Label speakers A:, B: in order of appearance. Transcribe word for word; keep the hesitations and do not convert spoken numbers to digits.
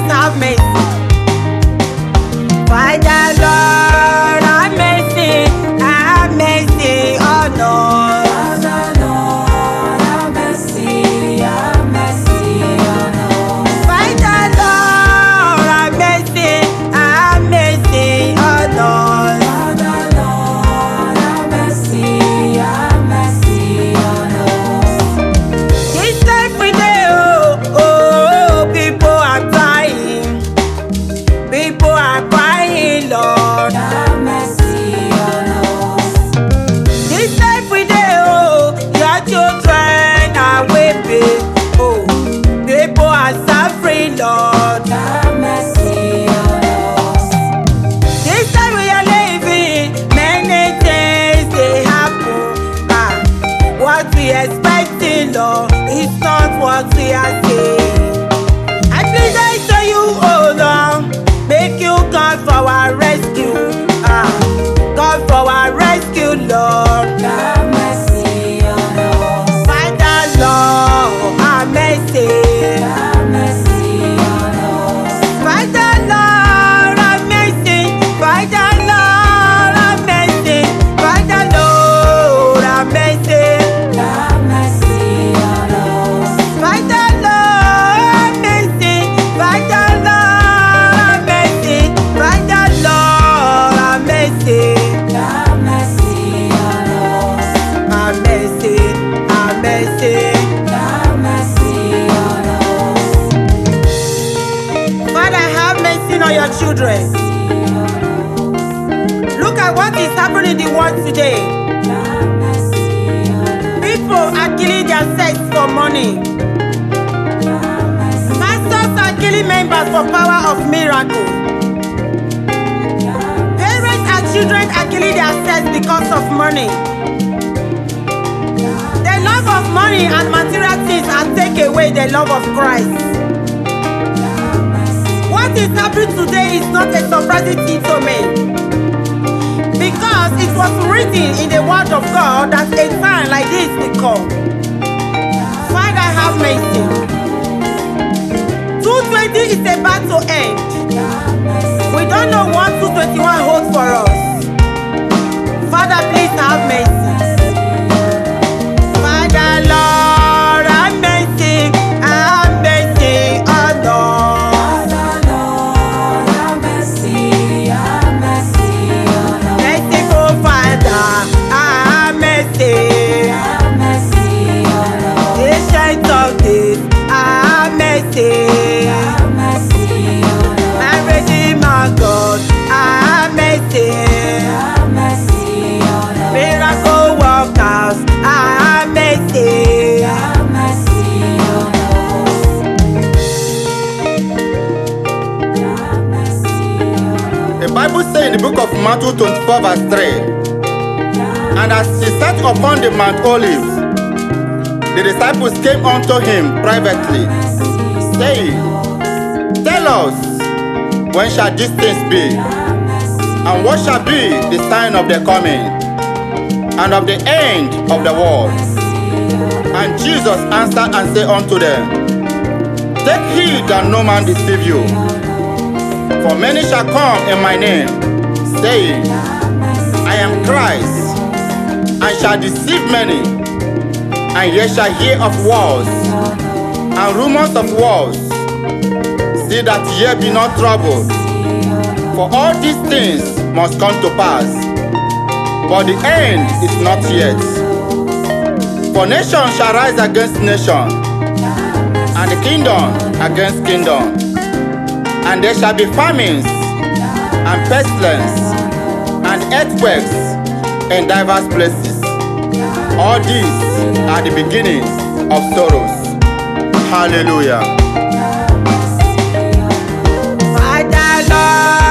A: please have mercy. Father, Lord, have mercy, have mercy on us.
B: Father, Lord, have mercy, have mercy on us.
A: Father, Lord, have mercy, have mercy on us.
B: Father, Lord, have mercy, have mercy on us.
A: This every day, oh, oh, people are crying, people are crying, Lord.
B: Have mercy on us.
A: This every day, oh, your children are weeping, oh, people are suffering, Lord.
B: Have mercy on us.
A: This time we are living, many things they happen. Ah, what we expecting, Lord, is not what we are saying. I plead I to you, oh Lord, make you come for our rescue. Ah, come for our rescue, Lord.
B: Have mercy on us.
A: Father, Lord, have mercy.
B: Have mercy on us.
A: Father, Lord, have mercy. Father, Lord, have mercy. Father, Lord, have mercy.
B: Have mercy on us.
A: Father, Lord, have mercy. Father, Lord, have mercy. Father, Lord, have mercy.
B: Have mercy on us.
A: Have mercy, have mercy.
B: Have mercy on us.
A: Father, have mercy on your children. Look at what is happening in the world today.
B: Have mercy on us.
A: People are killing their sex for money.
B: Have mercy.
A: Pastors are killing members for power of miracle. Parents and children are killing their sex because of money. The love of money and material things have taken away the love of Christ. What is happening today is not a surprising thing to me, because it was written in the word of God that a time like this will come. Father, have mercy. two twenty is about to end. We don't know what two twenty-one holds for us. Father, please have mercy. Father, Lord, have mercy, have mercy on us.
B: Father, Lord, have mercy, have mercy on us.
A: Merciful Father, have mercy.
B: Have mercy on us.
A: Ancient of days, have mercy.
B: Have mercy on us.
A: My Redeemer God, have mercy.
B: Have mercy on us.
A: Miracle workers, have mercy.
B: Have mercy on us. Have mercy on us.
C: The Bible says in the book of Matthew twenty-four verse three, and as he sat upon the Mount Olives, the disciples came unto him privately, saying, Tell us, when shall these things be? And what shall be the sign of the coming, and of the end of the world? And Jesus answered and said unto them, Take heed that no man deceive you. For many shall come in my name, saying, I am Christ, and shall deceive many. And ye shall hear of wars, and rumors of wars. See that ye be not troubled, for all these things must come to pass, but the end is not yet. For nation shall rise against nation, and the kingdom against kingdom. And there shall be famines, and pestilence, and earthquakes in divers places. All these are the beginnings of sorrows. Hallelujah.
A: Father, Lord,